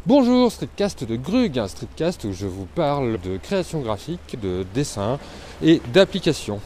Bonjour, Streetcast de Grug, un streetcast où je vous parle de création graphique, de dessin et d'applications.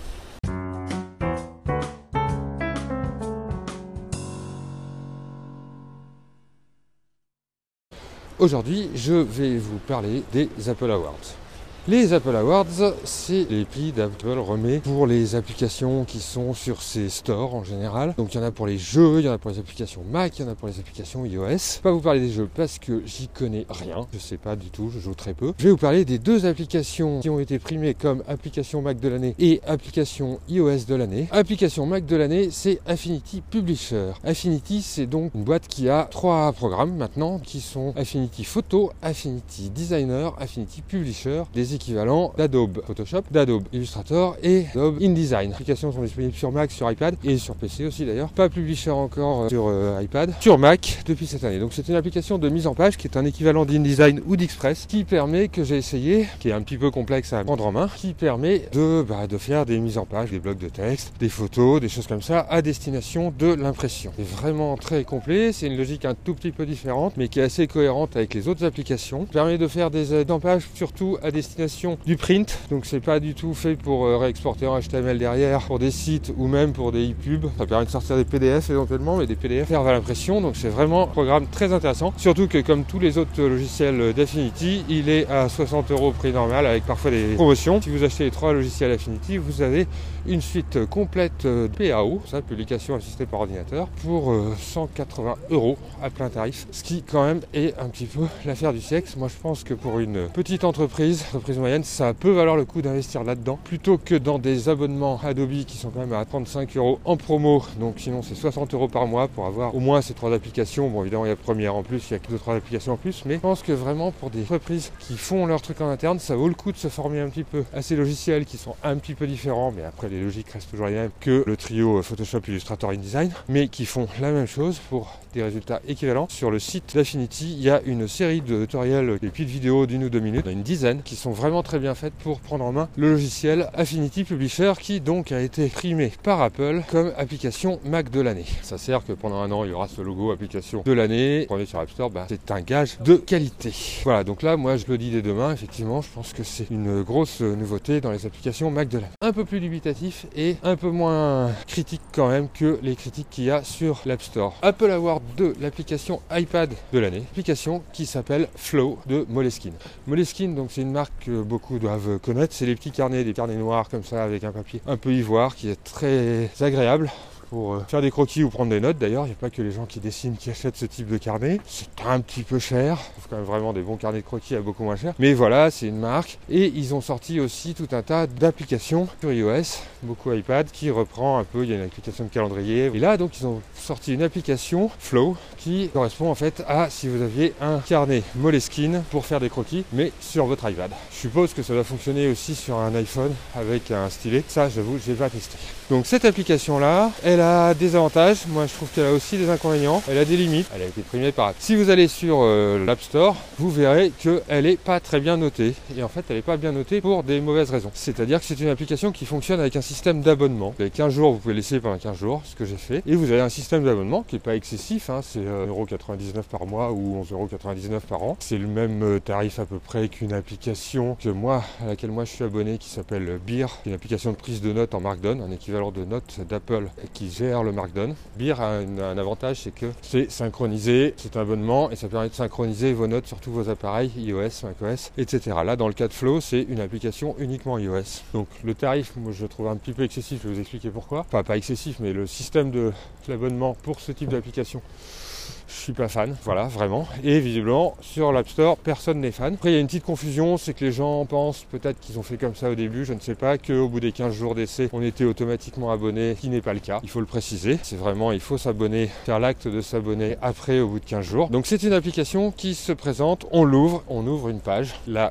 Aujourd'hui, je vais vous parler des Apple Awards. Les Apple Awards, c'est les prix d'Apple remet pour les applications qui sont sur ses stores en général. Donc il y en a pour les jeux, il y en a pour les applications Mac, il y en a pour les applications iOS. Je ne vais pas vous parler des jeux parce que j'y connais rien, je sais pas du tout, je joue très peu. Je vais vous parler des deux applications qui ont été primées comme application Mac de l'année et application iOS de l'année. Application Mac de l'année, c'est Affinity Publisher. Affinity, c'est donc une boîte qui a 3 programmes maintenant qui sont Affinity Photo, Affinity Designer, Affinity Publisher, des équivalents d'Adobe Photoshop, d'Adobe Illustrator et d'Adobe InDesign. Les applications sont disponibles sur Mac, sur iPad et sur PC aussi d'ailleurs. Pas Publisher encore sur iPad, sur Mac depuis cette année. Donc c'est une application de mise en page qui est un équivalent d'InDesign ou d'Express qui permet, que j'ai essayé, qui est un petit peu complexe à prendre en main, qui permet de faire des mises en page, des blocs de texte, des photos, des choses comme ça à destination de l'impression. C'est vraiment très complet, c'est une logique un tout petit peu différente mais qui est assez cohérente avec les autres applications. Ça permet de faire des mises en page surtout à destination du print, donc c'est pas du tout fait pour réexporter en HTML derrière pour des sites ou même pour des e-pubs. Ça permet de sortir des PDF éventuellement, mais des PDF servent à l'impression, donc c'est vraiment un programme très intéressant. Surtout que comme tous les autres logiciels d'Affinity, il est à 60 € prix normal avec parfois des promotions. Si vous achetez les 3 logiciels Affinity, vous avez une suite complète PAO, ça, publication assistée par ordinateur, pour 180 € à plein tarif, ce qui quand même est un petit peu l'affaire du siècle. Moi je pense que pour une petite entreprise moyenne, ça peut valoir le coup d'investir là-dedans plutôt que dans des abonnements Adobe qui sont quand même à 35 € en promo, donc sinon c'est 60 € par mois pour avoir au moins ces 3 applications. Bon, évidemment il y a Premiere en plus, il y a que 2-3 applications en plus, mais je pense que vraiment pour des entreprises qui font leur truc en interne, ça vaut le coup de se former un petit peu à ces logiciels qui sont un petit peu différents, mais après les logiques restent toujours les mêmes que le trio Photoshop, Illustrator, InDesign, mais qui font la même chose pour des résultats équivalents. Sur le site d'Affinity, il y a une série de tutoriels, des petites vidéos d'1 ou 2 minutes, une dizaine, qui sont vraiment très bien faites pour prendre en main le logiciel Affinity Publisher qui donc a été primé par Apple comme application Mac de l'année. Ça sert que pendant un an il y aura ce logo application de l'année. Prenez sur App Store, c'est un gage de qualité. Voilà, donc là moi je le dis dès demain, effectivement je pense que c'est une grosse nouveauté dans les applications Mac de l'année. Un peu plus dubitatif et un peu moins critique quand même que les critiques qu'il y a sur l'App Store. Apple Award de l'application iPad de l'année, application qui s'appelle Flow de Moleskine. Moleskine, donc c'est une marque que beaucoup doivent connaître, c'est les petits carnets, des carnets noirs comme ça avec un papier un peu ivoire qui est très agréable pour faire des croquis ou prendre des notes. D'ailleurs, il n'y a pas que les gens qui dessinent qui achètent ce type de carnet. C'est un petit peu cher. Il faut quand même vraiment des bons carnets de croquis à beaucoup moins cher. Mais voilà, c'est une marque. Et ils ont sorti aussi tout un tas d'applications sur iOS, beaucoup iPad, qui reprend un peu, il y a une application de calendrier. Et là, donc, ils ont sorti une application, Flow, qui correspond en fait à si vous aviez un carnet Moleskine pour faire des croquis, mais sur votre iPad. Je suppose que ça doit fonctionner aussi sur un iPhone avec un stylet. Ça, j'avoue, je n'ai pas testé. Donc cette application-là, elle a des avantages. Moi, je trouve qu'elle a aussi des inconvénients. Elle a des limites. Elle a été primée par Apple. Si vous allez sur l'App Store, vous verrez qu'elle n'est pas très bien notée. Et en fait, elle n'est pas bien notée pour des mauvaises raisons. C'est-à-dire que c'est une application qui fonctionne avec un système d'abonnement. Vous avez 15 jours, vous pouvez l'essayer pendant 15 jours, ce que j'ai fait. Et vous avez un système d'abonnement qui n'est pas excessif. C'est 1,99 € par mois ou 11,99 € par an. C'est le même tarif à peu près qu'une application à laquelle moi je suis abonné qui s'appelle Beer. C'est une application de prise de notes en Markdown, un équivalent de notes d'Apple qui gère le Markdown. Beer a un avantage, c'est que c'est synchronisé, c'est un abonnement et ça permet de synchroniser vos notes sur tous vos appareils, iOS, macOS, etc. Là, dans le cas de Flow, c'est une application uniquement iOS. Donc le tarif, moi je le trouve un petit peu excessif, je vais vous expliquer pourquoi. Enfin, pas excessif, mais le système de l'abonnement pour ce type d'application, je suis pas fan, voilà, vraiment. Et visiblement, sur l'App Store, personne n'est fan. Après, il y a une petite confusion, c'est que les gens pensent peut-être qu'ils ont fait comme ça au début, je ne sais pas, qu'au bout des 15 jours d'essai, on était automatiquement abonné, ce qui n'est pas le cas. Il faut le préciser. C'est vraiment, il faut s'abonner, faire l'acte de s'abonner après, au bout de 15 jours. Donc c'est une application qui se présente, on ouvre une page. Le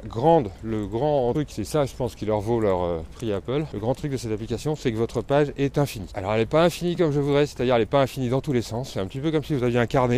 grand truc, c'est ça, je pense, qui leur vaut leur prix Apple. Le grand truc de cette application, c'est que votre page est infinie. Alors, elle n'est pas infinie comme je voudrais, c'est-à-dire elle n'est pas infinie dans tous les sens. C'est un petit peu comme si vous aviez un carnet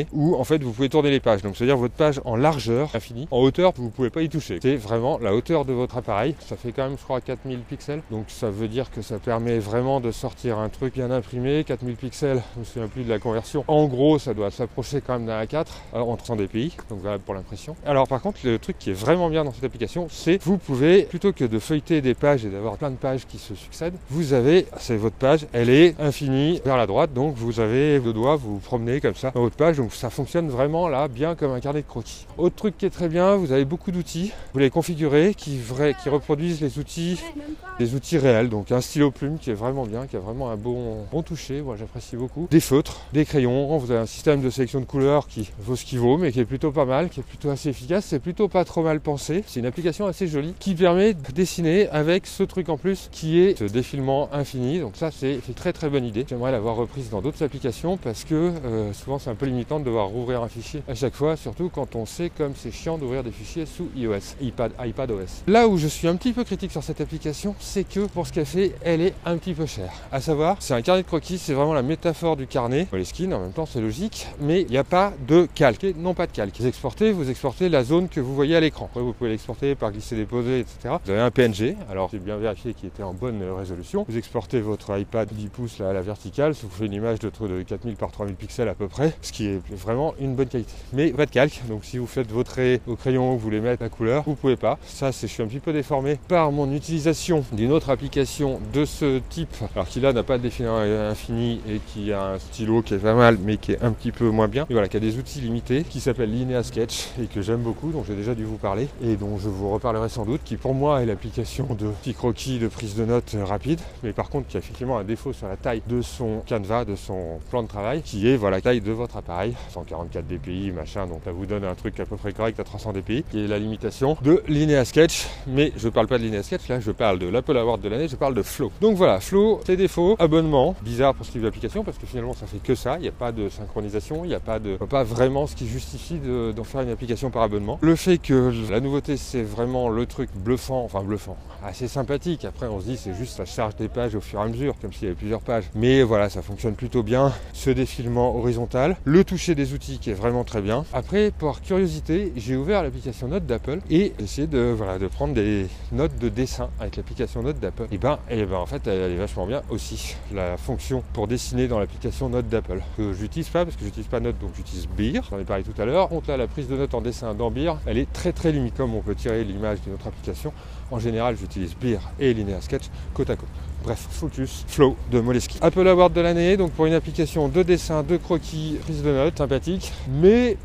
carnet où en fait vous pouvez tourner les pages. Donc c'est-à-dire votre page en largeur infinie, en hauteur vous ne pouvez pas y toucher. C'est vraiment la hauteur de votre appareil. Ça fait quand même je crois 4000 pixels. Donc ça veut dire que ça permet vraiment de sortir un truc bien imprimé. 4000 pixels, je me souviens plus de la conversion. En gros ça doit s'approcher quand même d'un A4 en 300 dpi. Donc voilà pour l'impression. Alors par contre le truc qui est vraiment bien dans cette application, c'est vous pouvez, plutôt que de feuilleter des pages et d'avoir plein de pages qui se succèdent, c'est votre page, elle est infinie vers la droite, donc vous avez vos doigts, vous vous promenez comme ça dans votre page, donc ça fonctionne vraiment là, bien comme un carnet de croquis. Autre truc qui est très bien, vous avez beaucoup d'outils, vous les configurez, qui reproduisent les outils, des outils réels, donc un stylo plume qui est vraiment bien, qui a vraiment un bon toucher, moi j'apprécie beaucoup. Des feutres, des crayons, vous avez un système de sélection de couleurs qui vaut ce qu'il vaut, mais qui est plutôt pas mal, qui est plutôt assez efficace, c'est plutôt pas trop mal pensé, c'est une application assez jolie, qui permet de dessiner avec ce truc en plus, qui est ce défilement infini, donc ça c'est une très très bonne idée. J'aimerais l'avoir reprise dans d'autres applications parce que souvent c'est un peu limitant de devoir rouvrir un fichier à chaque fois, surtout quand on sait comme c'est chiant d'ouvrir des fichiers sous iOS, iPadOS. Là où je suis un petit peu critique sur cette application, c'est que pour ce qu'elle fait, elle est un petit peu chère. À savoir, c'est un carnet de croquis, c'est vraiment la métaphore du carnet. Moleskine, en même temps c'est logique, mais il n'y a pas de calque, non pas de calque. Vous exportez la zone que vous voyez à l'écran. Après, vous pouvez l'exporter par glisser-déposer, etc. Vous avez un PNG, alors j'ai bien vérifié qu'il était en bonne résolution. Vous exportez votre iPad 10 pouces là, à la verticale, ça vous fait une image de 4000 par 3000 pixels à peu près, ce qui est vraiment une bonne qualité. Mais pas de calque, donc si vous faites vos traits au crayon, vous voulez mettre la couleur, vous pouvez pas. Ça, je suis un petit peu déformé par mon utilisation d'une autre application de ce type, alors qui là n'a pas de défilement infini et qui a un stylo qui est pas mal, mais qui est un petit peu moins bien. Et voilà, qui a des outils limités, qui s'appelle Linéa Sketch et que j'aime beaucoup, dont j'ai déjà dû vous parler et dont je vous reparlerai sans doute, qui pour moi est l'application de petit croquis, de prise de notes rapide, mais par contre qui a effectivement un défaut sur la taille de son canevas, de son plan de travail, qui est voilà la taille de votre appareil, 144 dpi machin, donc ça vous donne un truc à peu près correct à 300 dpi, qui est la limitation de Linéa Sketch. Mais je parle pas de Linéa Sketch, là je parle de l'Apple Award de l'année, je parle de Flow. Donc voilà, Flow, ses défauts, abonnement, bizarre pour ce qui est de l'application, parce que finalement ça fait que ça, il n'y a pas de synchronisation, il n'y a pas vraiment ce qui justifie d'en faire une application par abonnement. Le fait que la nouveauté c'est vraiment le truc bluffant, assez sympathique. Après on se dit c'est juste ça charge des pages au fur et à mesure, comme s'il y avait plusieurs pages. Mais voilà, ça fonctionne plutôt bien. Ce défilement horizontal, le toucher des outils qui est vraiment très bien. Après, par curiosité, j'ai ouvert l'application Notes d'Apple et essayé de prendre des notes de dessin avec l'application Notes d'Apple. Et ben en fait elle est vachement bien aussi. La fonction pour dessiner dans l'application Notes d'Apple, que j'utilise pas parce que j'utilise pas Notes, donc j'utilise Beer, j'en ai parlé tout à l'heure. Donc là la prise de notes en dessin dans Beer, elle est très très limitée, comme on peut tirer l'image d'une autre application. En général j'utilise Beer et Linéa Sketch côte à côte. Bref, Focus, Flow de Moleskine. Apple Award de l'année, donc pour une application de dessin, de croquis, prise de notes, sympathique, mais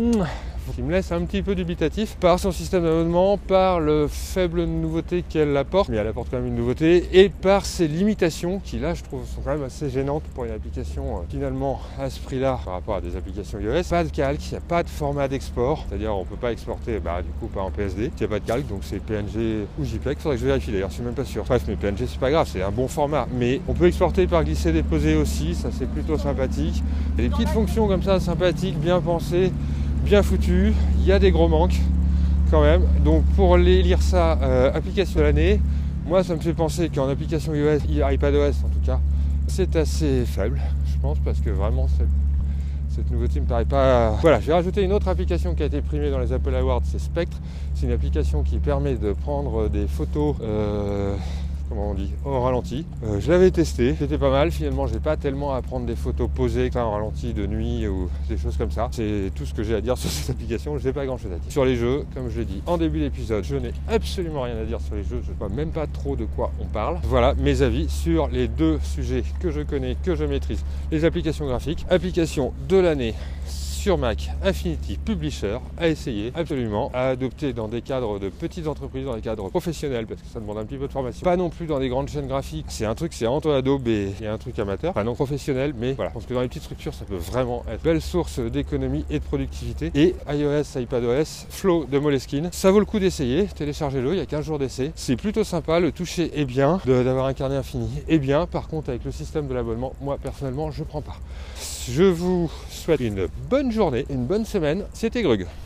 qui me laisse un petit peu dubitatif par son système d'abonnement, par le faible nouveauté qu'elle apporte, mais elle apporte quand même une nouveauté, et par ses limitations qui là je trouve sont quand même assez gênantes pour une application finalement à ce prix-là par rapport à des applications iOS. Pas de calque, il n'y a pas de format d'export, c'est-à-dire on ne peut pas exporter du coup pas en PSD, il n'y a pas de calque, donc c'est PNG ou JPEG, faudrait que je vérifie d'ailleurs, je suis même pas sûr. Bref, mais PNG c'est pas grave, c'est un bon format, mais on peut exporter par glisser-déposer aussi, ça c'est plutôt sympathique. Il y a des petites fonctions comme ça sympathiques, bien pensées, bien foutu, il y a des gros manques quand même. Donc pour lire ça, application de l'année, moi ça me fait penser qu'en application iOS, iPadOS en tout cas, c'est assez faible, je pense, parce que vraiment cette nouveauté me paraît pas... Voilà, j'ai rajouté une autre application qui a été primée dans les Apple Awards, c'est Spectre. C'est une application qui permet de prendre des photos comment on dit, au ralenti. Je l'avais testé, c'était pas mal. Finalement, j'ai pas tellement à prendre des photos posées en ralenti de nuit ou des choses comme ça. C'est tout ce que j'ai à dire sur cette application. Je n'ai pas grand chose à dire. Sur les jeux, comme je l'ai dit en début d'épisode, je n'ai absolument rien à dire sur les jeux. Je ne sais pas même pas trop de quoi on parle. Voilà mes avis sur les deux sujets que je connais, que je maîtrise. Les applications graphiques, application de l'année sur Mac, Affinity Publisher, à essayer absolument, à adopter dans des cadres de petites entreprises, dans des cadres professionnels, parce que ça demande un petit peu de formation. Pas non plus dans des grandes chaînes graphiques, c'est un truc, c'est entre Adobe et un truc amateur, enfin non professionnel, mais voilà, je pense que dans les petites structures, ça peut vraiment être belle source d'économie et de productivité. Et iOS, iPadOS, Flow de Moleskine, ça vaut le coup d'essayer, téléchargez-le, il y a 15 jours d'essai, c'est plutôt sympa, le toucher est bien, d'avoir un carnet infini est bien, par contre avec le système de l'abonnement, moi personnellement, je prends pas. Je vous souhaite une bonne journée, une bonne semaine, c'était Grug.